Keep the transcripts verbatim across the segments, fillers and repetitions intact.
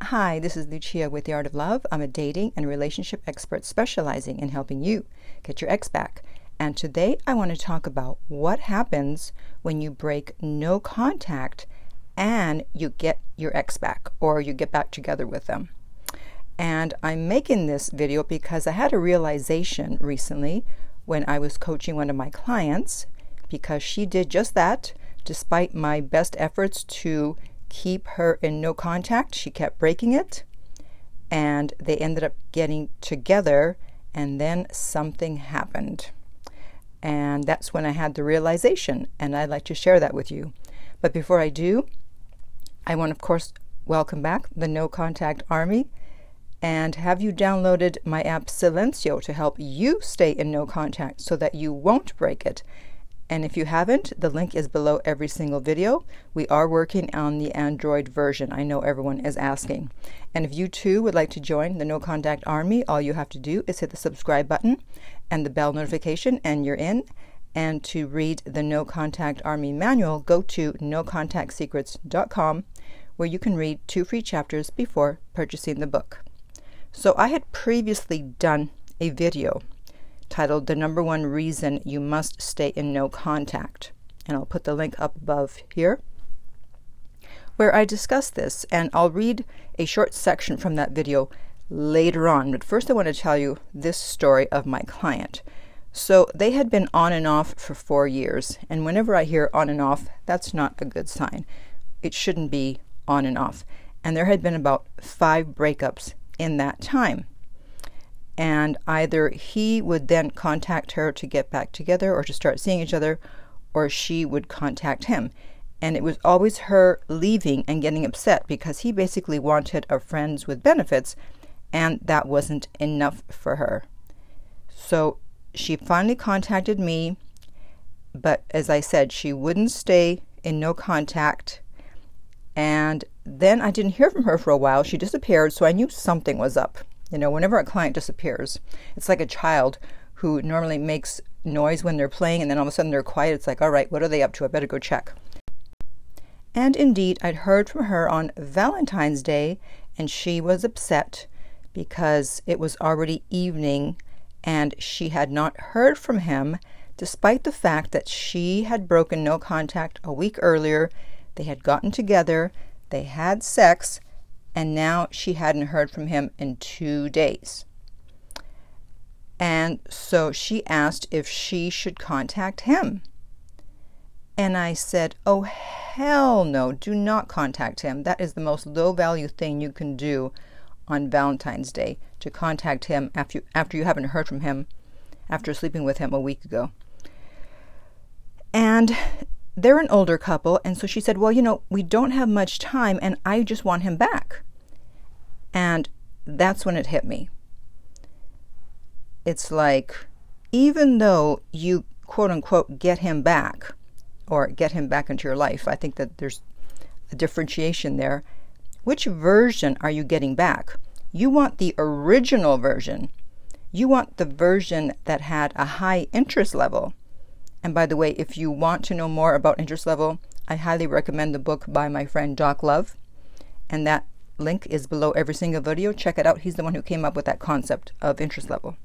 Hi, this is Lucia with The Art of Love. I'm a dating and relationship expert specializing in helping you get your ex back. And today I want to talk about what happens when you break no contact and you get your ex back, or you get back together with them. And I'm making this video because I had a realization recently when I was coaching one of my clients, because she did just that. Despite my best efforts to keep her in no contact, she kept breaking it, and they ended up getting together, and then something happened. And that's when I had the realization, and I'd like to share that with you. But before I do, I want to, of course, welcome back the No Contact Army, and have you downloaded my app Silencio to help you stay in no contact so that you won't break it. And if you haven't, the link is below every single video. We are working on the Android version. I know everyone is asking. And if you too would like to join the No Contact Army, all you have to do is hit the subscribe button and the bell notification, and you're in. And to read the No Contact Army manual, go to no contact secrets dot com, where you can read two free chapters before purchasing the book. So I had previously done a video titled The Number One Reason You Must Stay in No Contact. And I'll put the link up above here, where I discuss this. And I'll read a short section from that video later on. But first I want to tell you this story of my client. So they had been on and off for four years. And whenever I hear on and off, that's not a good sign. It shouldn't be on and off. And there had been about five breakups in that time. And either he would then contact her to get back together or to start seeing each other, or she would contact him. And it was always her leaving and getting upset because he basically wanted a friends with benefits, and that wasn't enough for her. So she finally contacted me, but as I said, she wouldn't stay in no contact. And then I didn't hear from her for a while. She disappeared, so I knew something was up. You know, whenever a client disappears, it's like a child who normally makes noise when they're playing, and then all of a sudden they're quiet. It's like, all right, what are they up to? I better go check. And indeed, I'd heard from her on Valentine's Day, and she was upset because it was already evening and she had not heard from him, despite the fact that she had broken no contact a week earlier. They had gotten together, they had sex, and now she hadn't heard from him in two days. And so she asked if she should contact him. And I said, oh, hell no, do not contact him. That is the most low-value thing you can do on Valentine's Day, to contact him after you, after you haven't heard from him, after sleeping with him a week ago. And they're an older couple, and so she said, well, you know, we don't have much time, and I just want him back. And that's when it hit me. It's like, even though you, quote unquote, get him back, or get him back into your life, I think that there's a differentiation there. Which version are you getting back? You want the original version. You want the version that had a high interest level. And by the way, if you want to know more about interest level, I highly recommend the book by my friend Doc Love. And that link is below every single video. Check it out. He's the one who came up with that concept of interest level.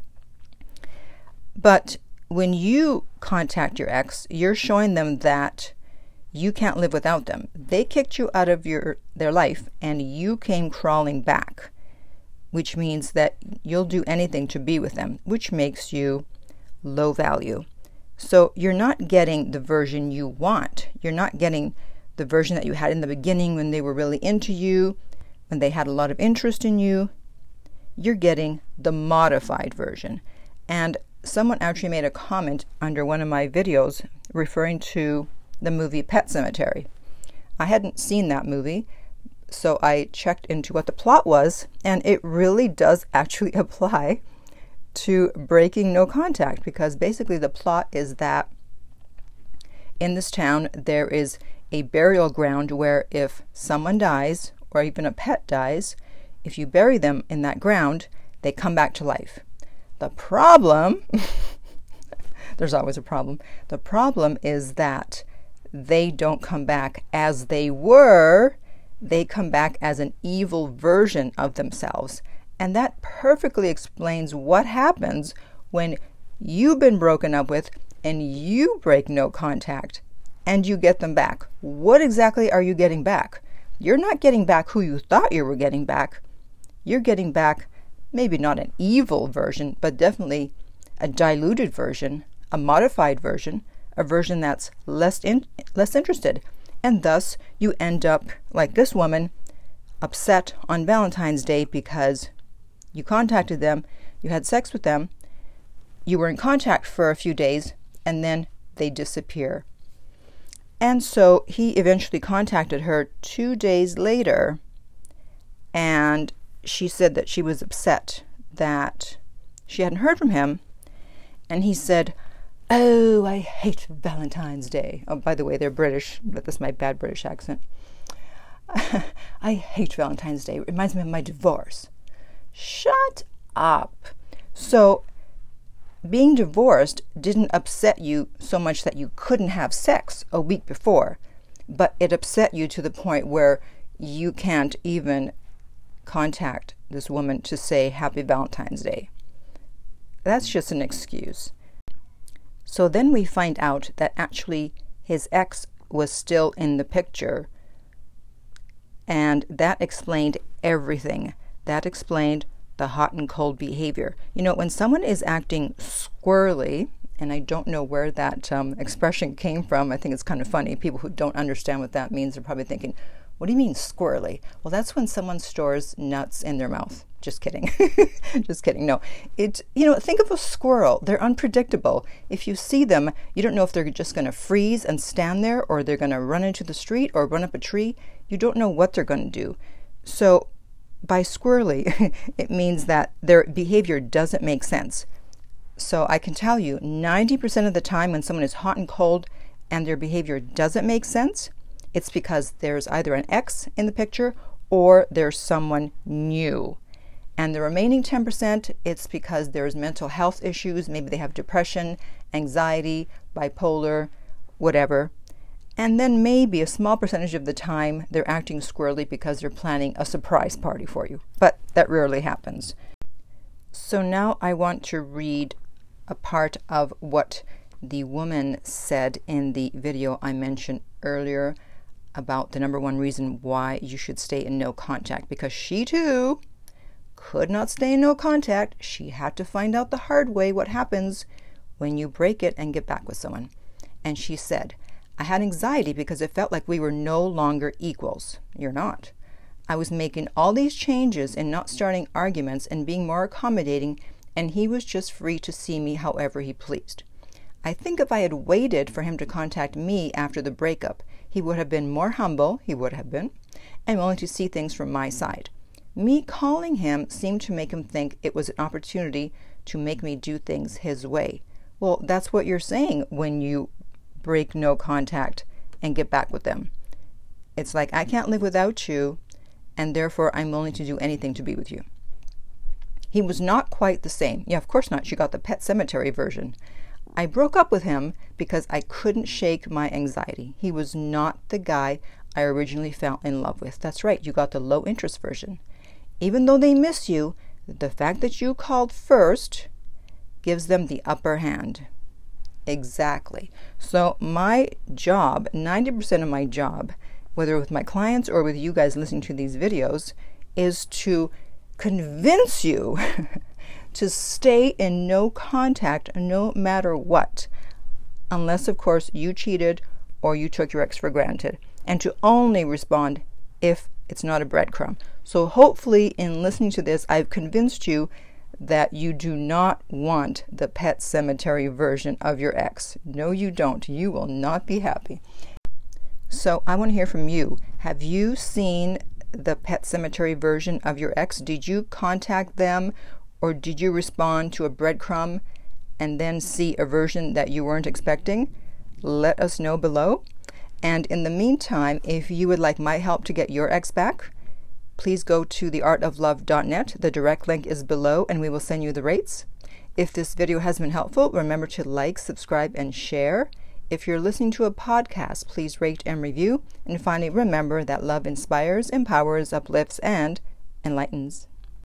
But when you contact your ex, you're showing them that you can't live without them. They kicked you out of your their life, and you came crawling back, which means that you'll do anything to be with them, which makes you low value. So you're not getting the version you want. You're not getting the version that you had in the beginning when they were really into you, when they had a lot of interest in you. You're getting the modified version. And someone actually made a comment under one of my videos referring to the movie Pet Sematary. I hadn't seen that movie, so I checked into what the plot was, and it really does actually apply to breaking no contact, because basically the plot is that in this town there is a burial ground where if someone dies, or even a pet dies, if you bury them in that ground, they come back to life. The problem, there's always a problem, the problem is that they don't come back as they were they come back as an evil version of themselves. And that perfectly explains what happens when you've been broken up with and you break no contact and you get them back. What exactly are you getting back? You're not getting back who you thought you were getting back. You're getting back maybe not an evil version, but definitely a diluted version, a modified version, a version that's less in, less interested. And thus you end up like this woman, upset on Valentine's Day because you contacted them, you had sex with them, you were in contact for a few days, and then they disappear. And so he eventually contacted her two days later, and she said that she was upset that she hadn't heard from him. And he said, "Oh, I hate Valentine's Day." Oh, by the way, they're British, but that's my bad British accent. "I hate Valentine's Day. It reminds me of my divorce." Shut up. So being divorced didn't upset you so much that you couldn't have sex a week before, but it upset you to the point where you can't even contact this woman to say Happy Valentine's Day. That's just an excuse. So then we find out that actually his ex was still in the picture, and that explained everything. That explained the hot and cold behavior. You know, when someone is acting squirrely, and I don't know where that um, expression came from, I think it's kind of funny. People who don't understand what that means are probably thinking, what do you mean squirrely? Well, that's when someone stores nuts in their mouth. Just kidding. Just kidding. No, it, you know, think of a squirrel. They're unpredictable. If you see them, you don't know if they're just going to freeze and stand there, or they're going to run into the street or run up a tree. You don't know what they're going to do. So by squirrely, it means that their behavior doesn't make sense. So I can tell you, ninety percent of the time when someone is hot and cold and their behavior doesn't make sense, it's because there's either an ex in the picture or there's someone new. And the remaining ten percent, it's because there's mental health issues. Maybe they have depression, anxiety, bipolar, whatever. And then maybe a small percentage of the time they're acting squirrely because they're planning a surprise party for you. But that rarely happens. So now I want to read a part of what the woman said in the video I mentioned earlier about the number one reason why you should stay in no contact, because she too could not stay in no contact. She had to find out the hard way what happens when you break it and get back with someone. And she said, "I had anxiety because it felt like we were no longer equals." You're not. "I was making all these changes and not starting arguments and being more accommodating, and he was just free to see me however he pleased. I think if I had waited for him to contact me after the breakup, he would have been more humble, he would have been, and willing to see things from my side. Me calling him seemed to make him think it was an opportunity to make me do things his way." Well, that's what you're saying when you break no contact and get back with them. It's like, I can't live without you, and therefore I'm willing to do anything to be with you. He was not quite the same. Yeah, of course not. She got the Pet Sematary version. "I broke up with him because I couldn't shake my anxiety. He was not the guy I originally fell in love with." That's right. You got the low interest version. "Even though they miss you, the fact that you called first gives them the upper hand." Exactly. So my job, ninety percent of my job, whether with my clients or with you guys listening to these videos, is to convince you to stay in no contact no matter what, unless, of course, you cheated or you took your ex for granted, and to only respond if it's not a breadcrumb. So hopefully in listening to this, I've convinced you that you do not want the Pet Sematary version of your ex. No, you don't. You will not be happy. So I want to hear from you. Have you seen the Pet Sematary version of your ex? Did you contact them, or did you respond to a breadcrumb and then see a version that you weren't expecting? Let us know below. And in the meantime, if you would like my help to get your ex back, please go to the art of love dot net. The direct link is below, and we will send you the rates. If this video has been helpful, remember to like, subscribe, and share. If you're listening to a podcast, please rate and review. And finally, remember that love inspires, empowers, uplifts, and enlightens.